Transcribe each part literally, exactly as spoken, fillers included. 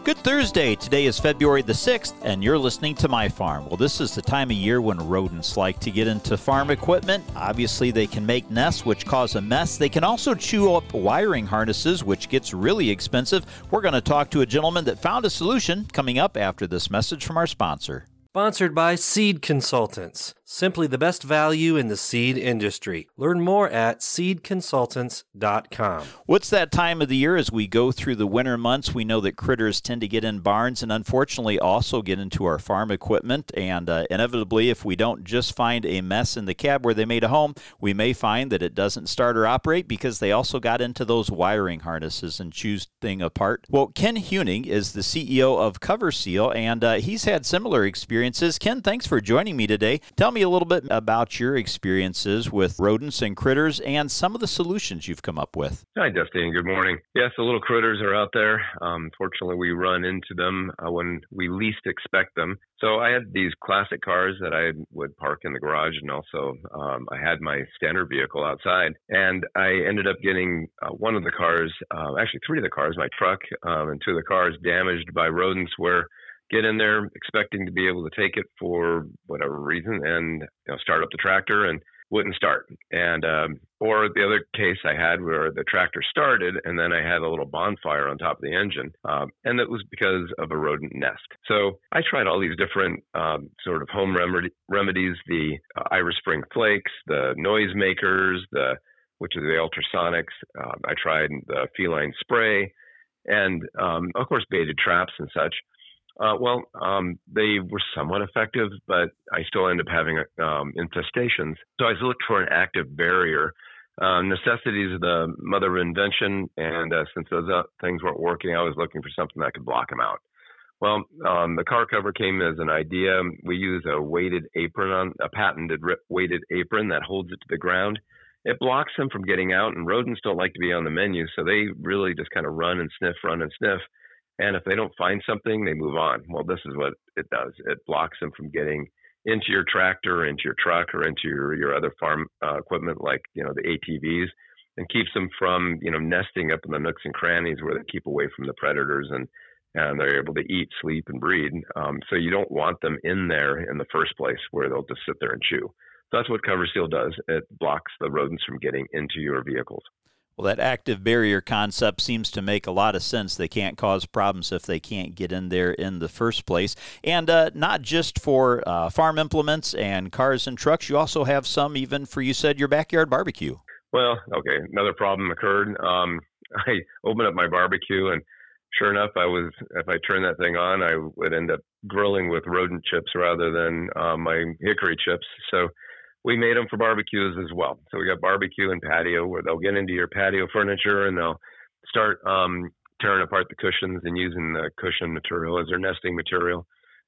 Good Thursday. Today is February the sixth, and you're listening to My Farm. Well, this is the time of year when rodents like to get into farm equipment. Obviously, they can make nests, which cause a mess. They can also chew up wiring harnesses, which gets really expensive. We're going to talk to a gentleman that found a solution coming up after this message from our sponsor. Sponsored by Seed Consultants, simply the best value in the seed industry. Learn more at seed consultants dot com. What's that time of the year as we go through the winter months? We know that critters tend to get in barns and unfortunately also get into our farm equipment. And uh, inevitably, if we don't just find a mess in the cab where they made a home, we may find that it doesn't start or operate because they also got into those wiring harnesses and chew thing apart. Well, Ken Huning is the C E O of Cover Seal, and uh, he's had similar experiences. Ken, thanks for joining me today. Tell me a little bit about your experiences with rodents and critters and some of the solutions you've come up with. Hi, Dusty. Good morning. Yes, the little critters are out there. Um, fortunately, we run into them uh, when we least expect them. So I had these classic cars that I would park in the garage, and also um, I had my standard vehicle outside. And I ended up getting uh, one of the cars, uh, actually three of the cars, my truck um, and two of the cars damaged by rodents where get in there expecting to be able to take it for whatever reason and you know, start up the tractor and wouldn't start. And um, or the other case I had where the tractor started and then I had a little bonfire on top of the engine. Um, and it was because of a rodent nest. So I tried all these different um, sort of home remedy, remedies, the uh, Irish Spring Flakes, the noise makers, the which are the ultrasonics. Um, I tried the feline spray and um, of course baited traps and such. Uh, well, um, they were somewhat effective, but I still end up having um, infestations. So I looked for an active barrier. Uh, necessity is the mother of invention, and uh, since those uh, things weren't working, I was looking for something that could block them out. Well, um, the car cover came as an idea. We use a weighted apron, on a patented weighted apron that holds it to the ground. It blocks them from getting out, and rodents don't like to be on the menu, so they really just kind of run and sniff, run and sniff. And if they don't find something, they move on. Well, this is what it does. It blocks them from getting into your tractor, into your truck, or into your, your other farm uh, equipment like, you know, the A T Vs, and keeps them from, you know, nesting up in the nooks and crannies where they keep away from the predators and, and they're able to eat, sleep, and breed. Um, so you don't want them in there in the first place where they'll just sit there and chew. So that's what Cover Seal does. It blocks the rodents from getting into your vehicles. Well, that active barrier concept seems to make a lot of sense. They can't cause problems if they can't get in there in the first place. And uh, not just for uh, farm implements and cars and trucks, you also have some even for, you said, your backyard barbecue. Well, okay, another problem occurred. Um, I opened up my barbecue, and sure enough, I was if I turned that thing on, I would end up grilling with rodent chips rather than uh, my hickory chips. So we made them for barbecues as well. So we got barbecue and patio where they'll get into your patio furniture and they'll start um, tearing apart the cushions and using the cushion material as their nesting material.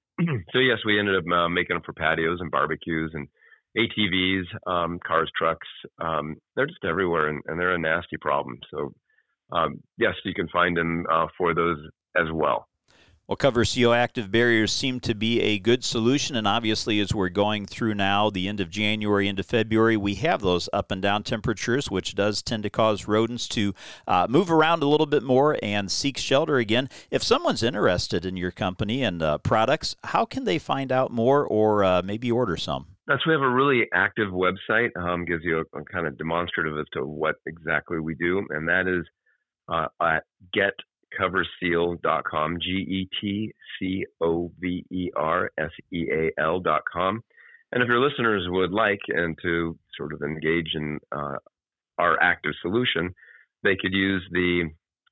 So yes, we ended up uh, making them for patios and barbecues and A T Vs, um, cars, trucks. Um, they're just everywhere, and, and they're a nasty problem. So um, yes, you can find them uh, for those as well. Well, Cover Seal active barriers seem to be a good solution, and obviously as we're going through now, the end of January into February, we have those up and down temperatures, which does tend to cause rodents to uh, move around a little bit more and seek shelter again. If someone's interested in your company and uh, products, how can they find out more or uh, maybe order some? That's, we have a really active website, um, gives you a, a kind of demonstrative as to what exactly we do, and that is uh, at get cover seal dot com, G E T C O V E R S E A L dot com. And if your listeners would like and to sort of engage in uh, our active solution, they could use the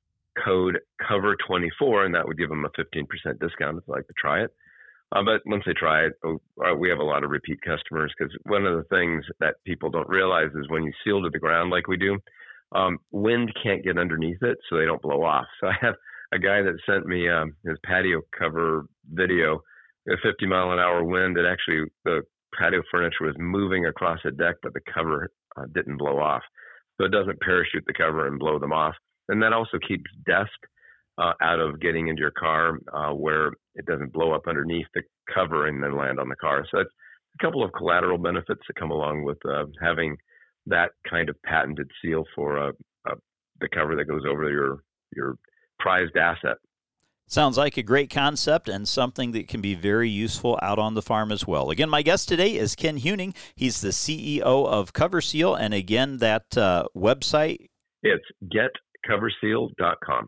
code cover twenty-four, and that would give them a fifteen percent discount if they'd like to try it. Uh, but once they try it, oh, uh, we have a lot of repeat customers, because one of the things that people don't realize is when you seal to the ground like we do, Um, wind can't get underneath it, so they don't blow off. So I have a guy that sent me um, his patio cover video, a fifty mile an hour wind, and actually the patio furniture was moving across the deck, but the cover uh, didn't blow off. So it doesn't parachute the cover and blow them off. And that also keeps dust uh, out of getting into your car uh, where it doesn't blow up underneath the cover and then land on the car. So it's a couple of collateral benefits that come along with uh, having that kind of patented seal for uh, uh, the cover that goes over your your prized asset. Sounds like a great concept and something that can be very useful out on the farm as well. Again, my guest today is Ken Huning. He's the C E O of CoverSeal, and again, that uh, website? It's get cover seal dot com.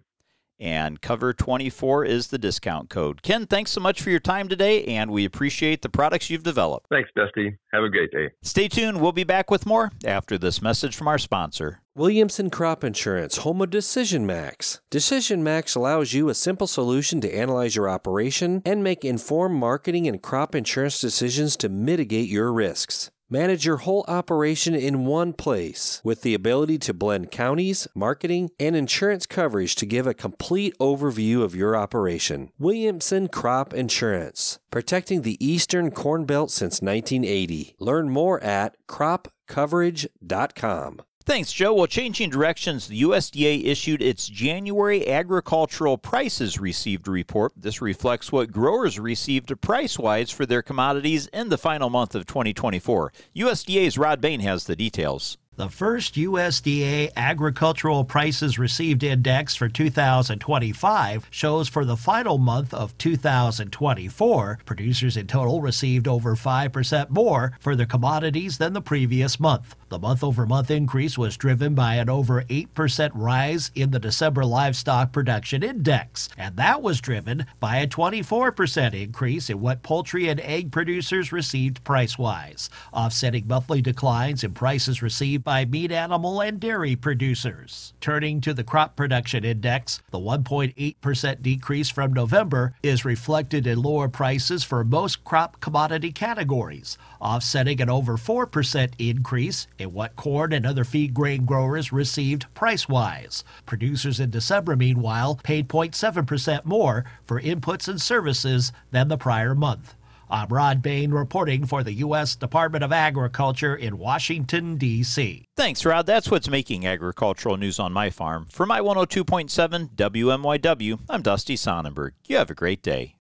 And cover twenty-four is the discount code. Ken, thanks so much for your time today, and we appreciate the products you've developed. Thanks, Dusty. Have a great day. Stay tuned. We'll be back with more after this message from our sponsor. Williamson Crop Insurance, home of Decision Max. Decision Max allows you a simple solution to analyze your operation and make informed marketing and crop insurance decisions to mitigate your risks. Manage your whole operation in one place with the ability to blend counties, marketing, and insurance coverage to give a complete overview of your operation. Williamson Crop Insurance, protecting the Eastern Corn Belt since nineteen eighty. Learn more at crop coverage dot com. Thanks, Joe. Well, changing directions, the U S D A issued its January agricultural prices received report. This reflects what growers received price-wise for their commodities in the final month of twenty twenty-four. U S D A's Rod Bain has the details. The first U S D A Agricultural Prices Received Index for two thousand twenty-five shows for the final month of two thousand twenty-four, producers in total received over five percent more for their commodities than the previous month. The month-over-month increase was driven by an over eight percent rise in the December Livestock Production Index, and that was driven by a twenty-four percent increase in what poultry and egg producers received price-wise, offsetting monthly declines in prices received by meat animal and dairy producers. Turning to the Crop Production Index, the one point eight percent decrease from November is reflected in lower prices for most crop commodity categories, offsetting an over four percent increase in what corn and other feed grain growers received price-wise. Producers in December, meanwhile, paid zero point seven percent more for inputs and services than the prior month. I'm Rod Bain reporting for the U S Department of Agriculture in Washington, D C Thanks, Rod. That's what's making agricultural news on my farm. For my one oh two point seven W M Y W, I'm Dusty Sonnenberg. You have a great day.